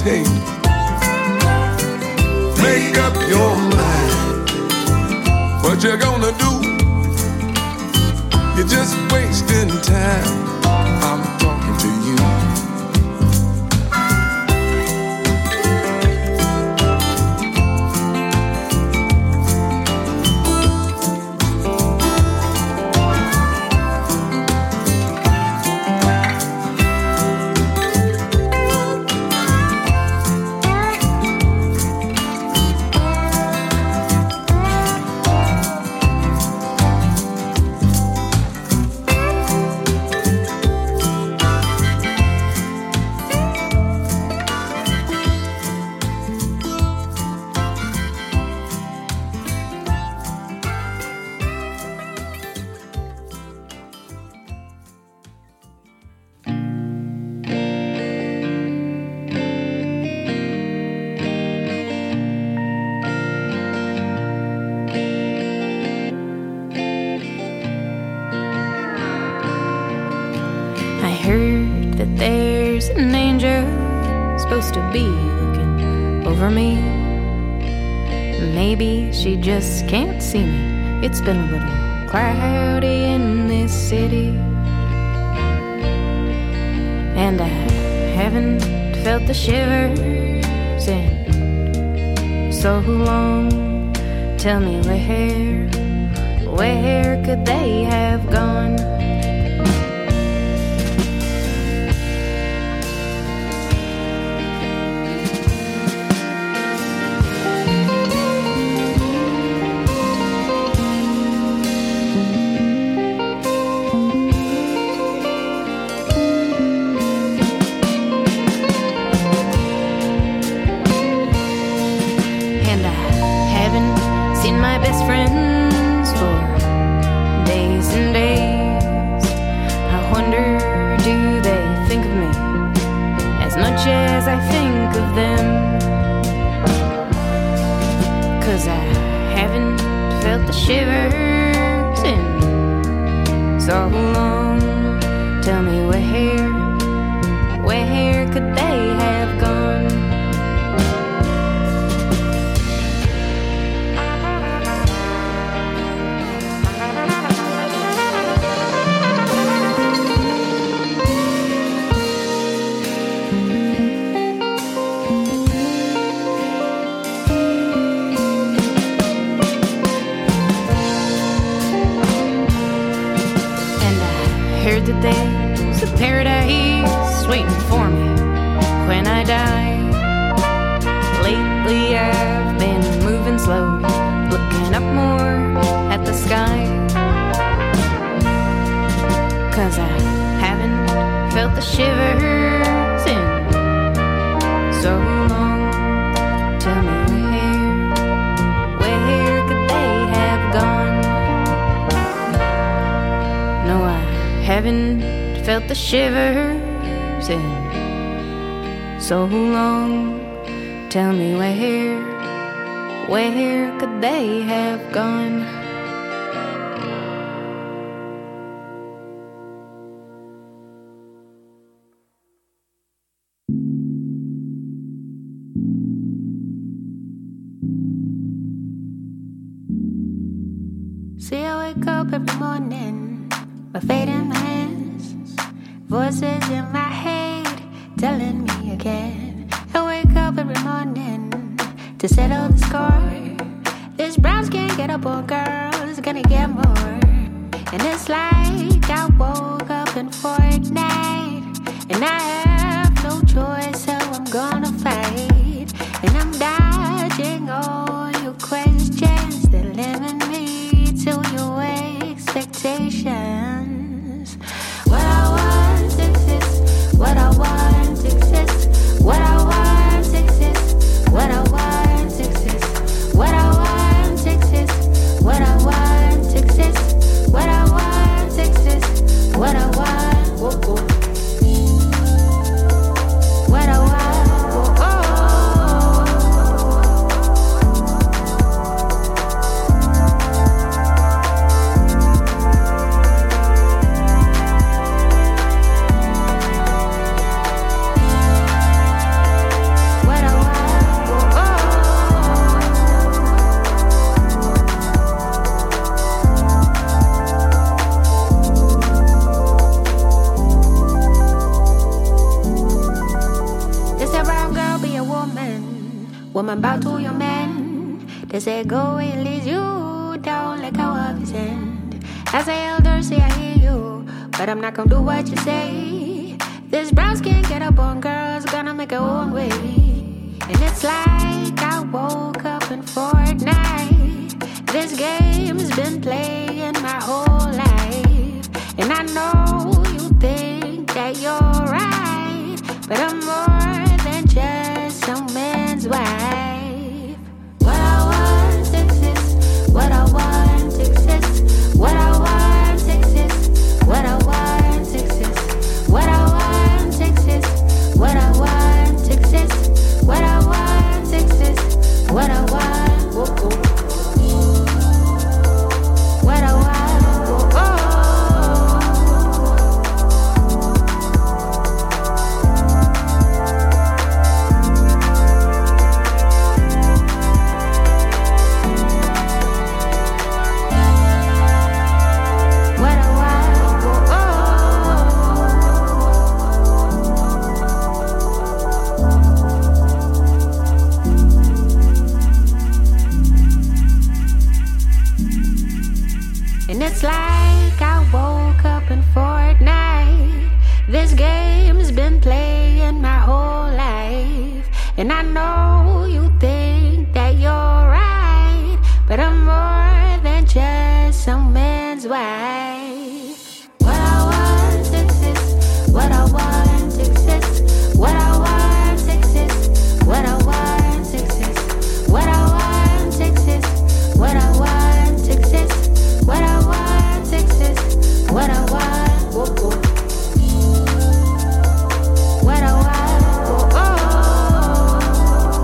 hesitate. Make up your mind. What you're gonna do? You're just wasting time. I'm talking to you. She just can't see me. It's been a little cloudy in this city, and I haven't felt the shivers in so long. Tell me where could they have gone? Shivers in so long. Tell me where could they have gone? That there's a paradise waiting for me when I die. Lately I've been moving slow, looking up more at the sky, 'cause I haven't felt the shivers in so long. Tell me where could they have gone? No, I haven't felt the shivers in so long. Tell me where could they have gone? See, I wake up every morning, my fate in my hands, voices in my head telling me again. I wake up every morning to settle the score. This brown skin get up on girls gonna get more, and it's like I woke up in Fortnite, and I have no choice, so I'm gonna fight, and I'm dodging all your questions that limit me to your expectations. What I want exists. What I want exists. What I want exists. What I want exists. What I want exists. What I want exists. What I want exists. What I want. Whoa, whoa. What I want. Whoa, whoa. and bow to your men. They say go and lead you down like how of his end. As an elder say I hear you, but I'm not gonna do what you say. This brown skin get up on girls, gonna make her own way. And it's like I woke up in Fortnite. This game's been playing my whole life. And I know you think that you're right, but I'm more than just some man's wife. What I want exists, what I want exists, what I want exists, what I want exists, what I want exists, what I want exists, what I want exists, what I want, what I want, it's like I woke up in Fortnite. This game's been playing my whole life. And I know you think that you're right, but I'm more than just some man's wife. What I want exists, what I want exists, what I want exists, what I want exists, what I want exists, what I want exists, what I want exists, what I want, what I want,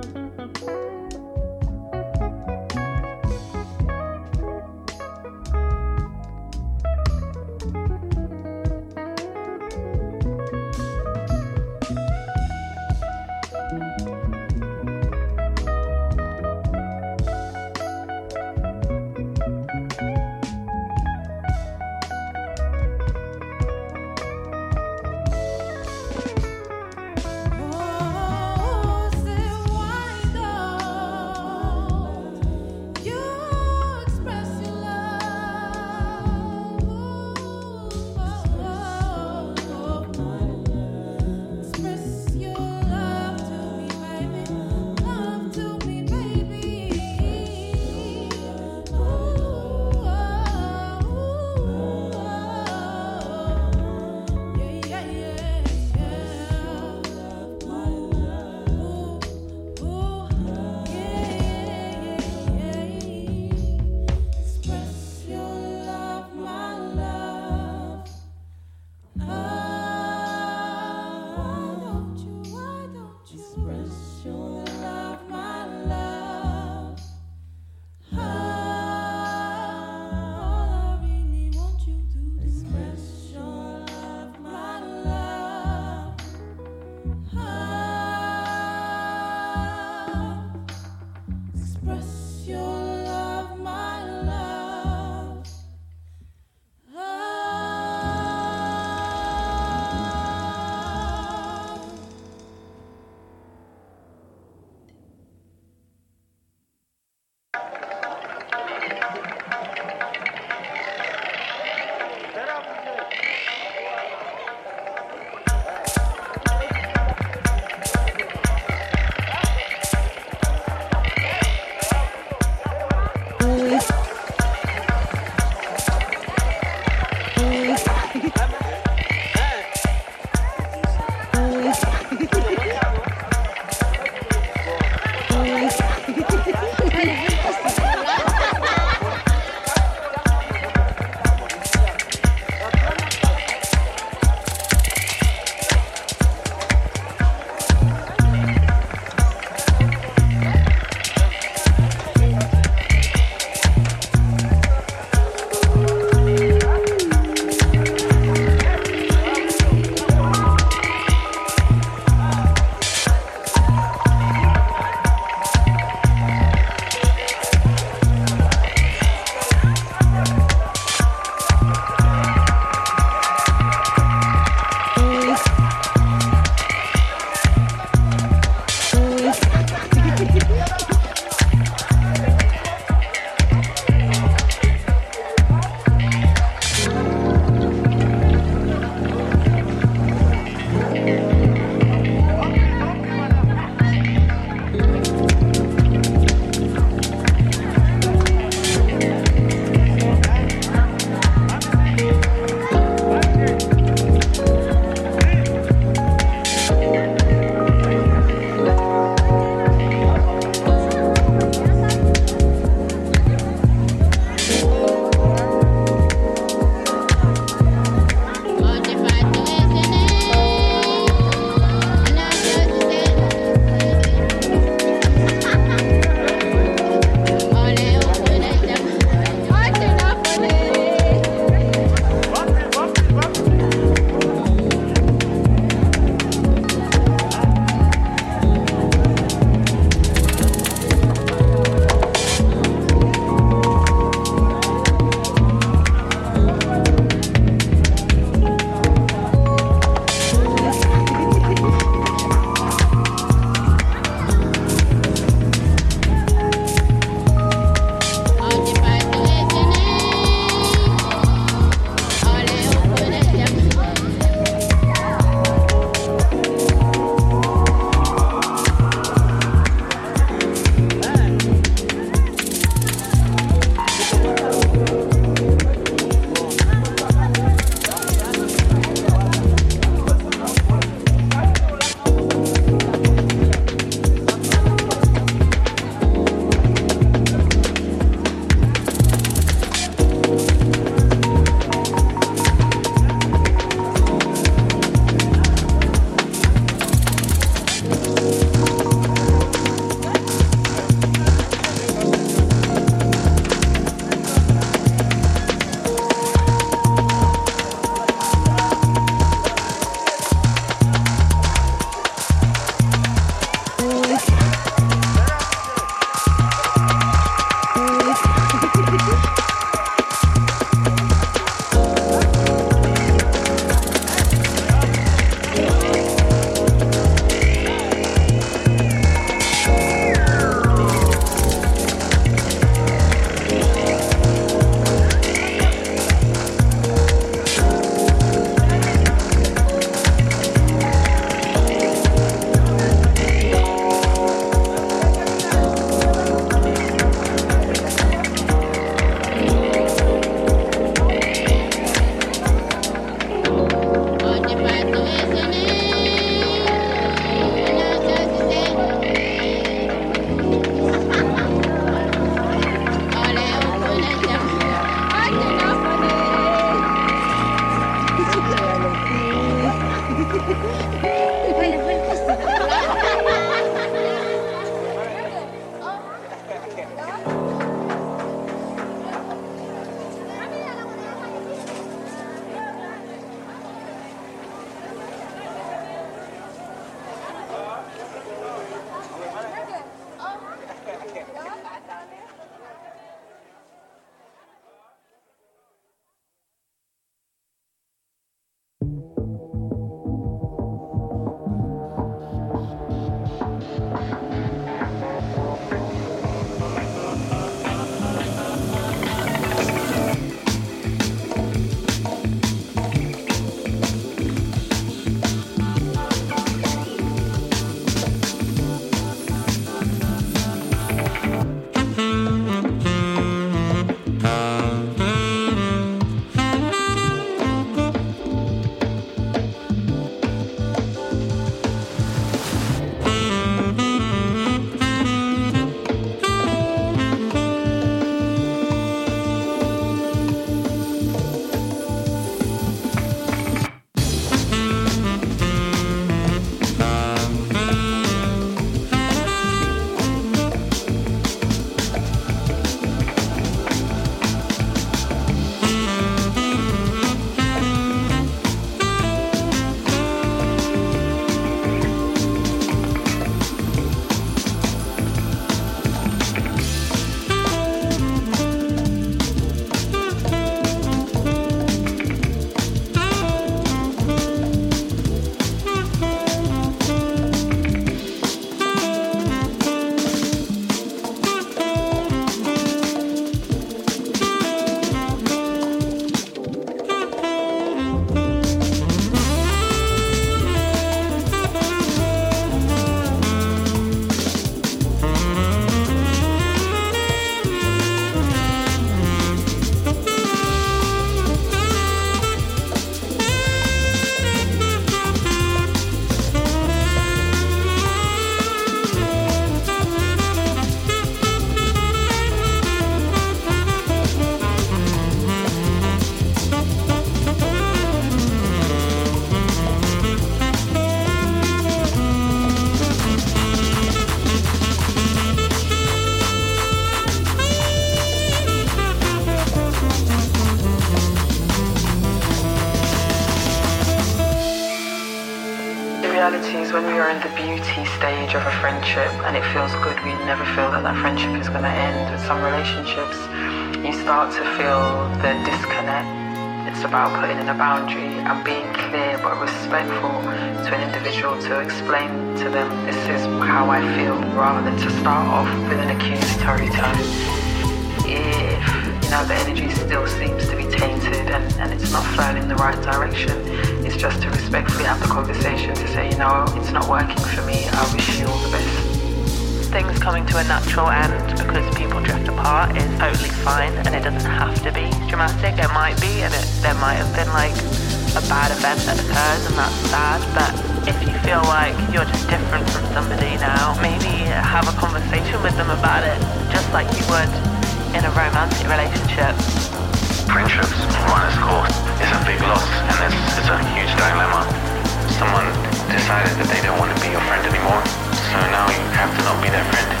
is when we are in the beauty stage of a friendship and it feels good, we never feel that that friendship is going to end. With some relationships, you start to feel the disconnect. It's about putting in a boundary and being clear but respectful to an individual, to explain to them this is how I feel, rather than to start off with an accusatory tone. If the energy still seems to be tainted and it's not flowing in the right direction, it's just to respectfully have the conversation to say, it's not working for me, I wish you all the best. Things coming to a natural end because people drift apart is totally fine, and it doesn't have to be dramatic. It might be, and there might have been like a bad event that occurs, and that's sad. But if you feel like you're just different from somebody now, maybe have a conversation with them about it, just like you would in a romantic relationship. Friendships run its course. It's a big loss, and it's a huge dilemma. Someone decided that they don't want to be your friend anymore, so now you have to not be their friend.